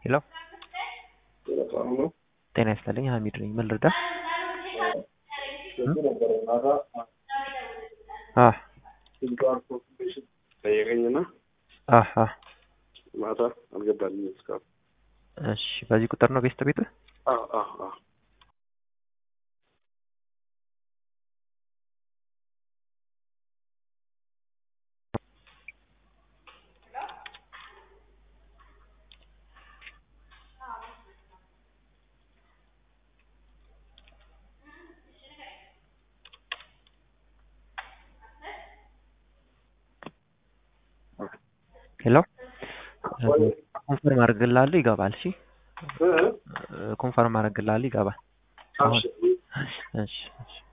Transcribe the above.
ሄሎ ጤና ይስጥልኝ ሀሚድ ነኝ ምን ልርዳ ማታ አልገባልኝ እስካሁን እሺ በዚህ ቁጥር ነው ቤት ሄሎ ኮንፈርም አድርግልሃለሁ ይገባል እሺ ኮንፈርም አድርግልሃለሁ ይገባል እሺ